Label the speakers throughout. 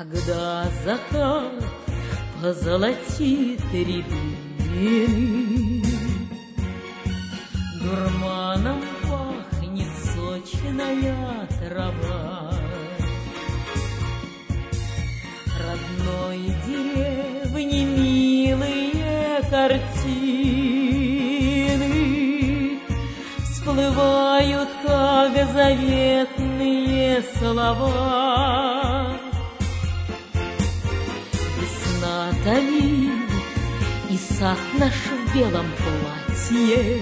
Speaker 1: Когда закат позолотит рябины, дурманом пахнет сочная трава. Родной деревни милые картины всплывают, как заветные слова. Весна томит, и сад наш в белом платье,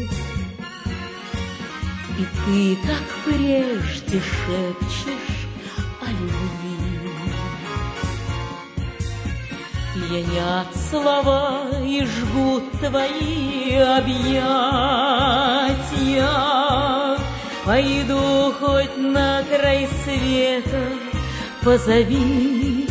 Speaker 1: и ты, как прежде, шепчешь о любви. Пьянят слова и жгут твои объятия. Пойду хоть на край света, позови.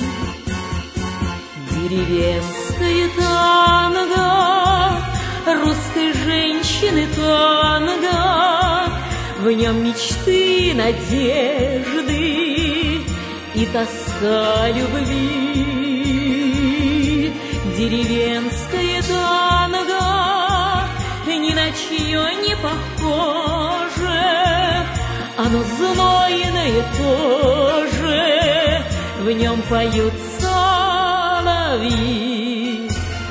Speaker 1: Деревенское танго, русской женщины танго, в нем мечты, надежды и тоска любви. Деревенское танго ни на чье не похоже, оно знойное тоже, в нем поют соловьи.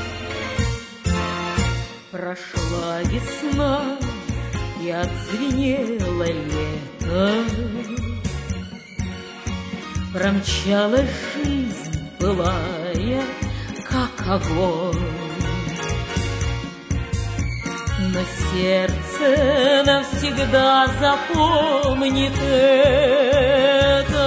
Speaker 1: Прошла весна, и отзвенело лето, промчалась жизнь былая, как огонь. Но сердце навсегда запомнит это,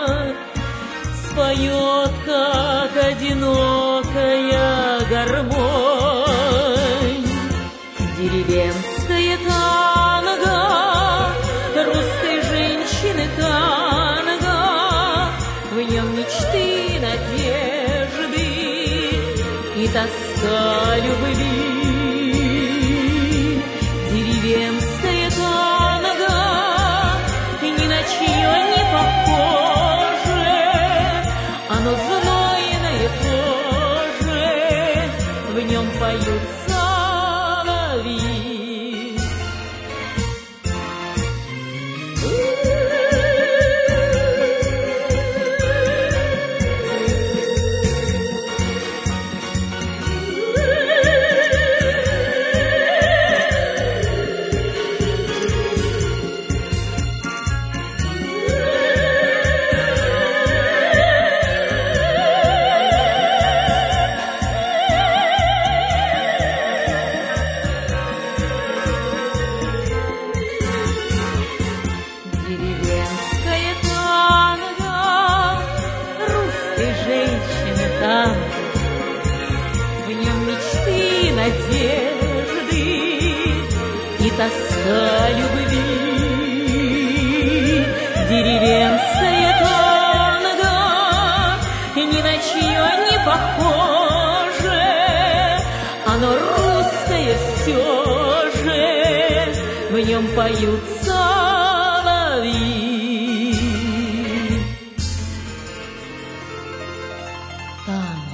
Speaker 1: споет, как одинокая гармонь. Деревенское танго, русской женщины танго, в нем мечты, надежды и тоска любви. Деревенское танго ни на чье не похоже, оно знойное тоже, в нем поют соловьи. Деревенское танго, русской женщины танго, в нем мечты, надежды и тоска любви. Деревенское танго ни на чье не похоже, оно русское все же, в нем поют соловьи. Танго.